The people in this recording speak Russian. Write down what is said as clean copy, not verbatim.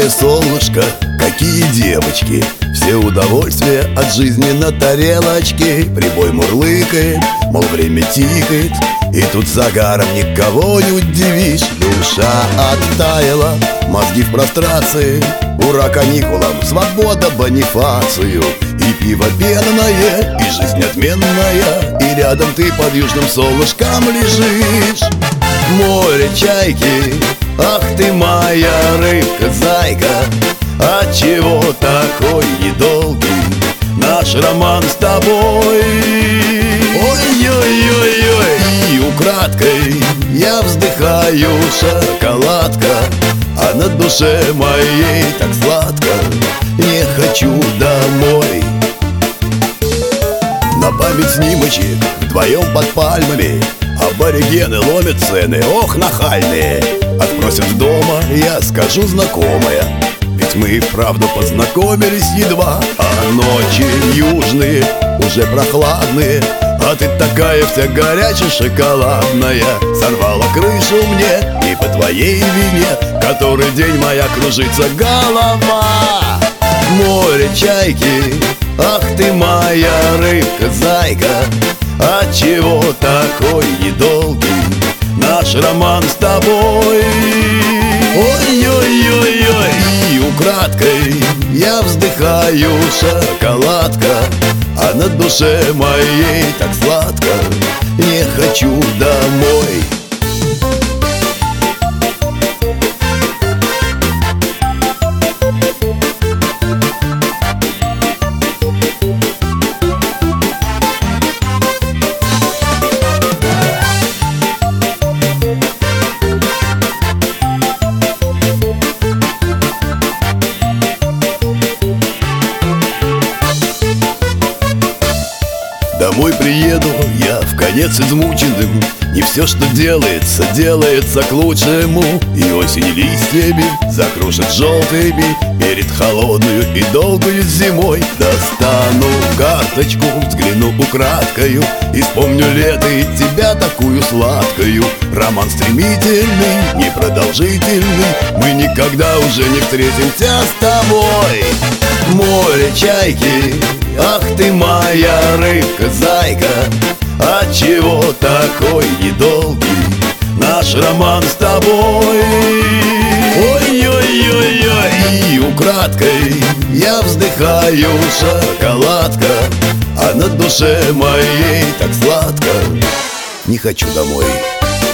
какое солнышко, какие девочки, все удовольствия от жизни на тарелочке. Прибой мурлыкает, мол, время тикает, и тут загаром никого не удивишь. Душа оттаяла, мозги в прострации, ура каникулам, свобода бонифацию. И пиво пенное, и жизнь отменная, и рядом ты под южным солнышком лежишь. Море, чайки, ах ты моя рыбка-зайка, отчего такой недолгий наш роман с тобой? Ой-ой-ой-ой, и украдкой я вздыхаю, шоколадка, а на душе моей так сладко, не хочу домой. На память снимочек вдвоем под пальмами, аборигены ломят цены, ох, нахальные. Отпросят дома, я скажу знакомая, ведь мы и вправду познакомились едва. А ночи южные уже прохладные, а ты такая вся горячая, шоколадная. Сорвала крышу мне и по твоей вине, который день моя кружится голова. Море, чайки, ах ты моя рыбка-зайка, отчего такой недолгий наш роман с тобой? Ой-ой-ой-ой, и украдкой я вздыхаю, шоколадка, а на душе моей так сладко, не хочу домой. Домой приеду я вконец измученным, не все, что делается, делается к лучшему. И осень листьями закружит желтыми перед холодную и долгую зимой. Достану карточку, взгляну украдкою и вспомню лето и тебя такую сладкую. Роман стремительный, непродолжительный, мы никогда уже не встретимся с тобой. Море, чайки, ах ты моя рыбка-зайка, отчего такой недолгий наш роман с тобой? Ой-ой-ой-ой, и украдкой я вздыхаю, шоколадка, а на душе моей так сладко, не хочу домой.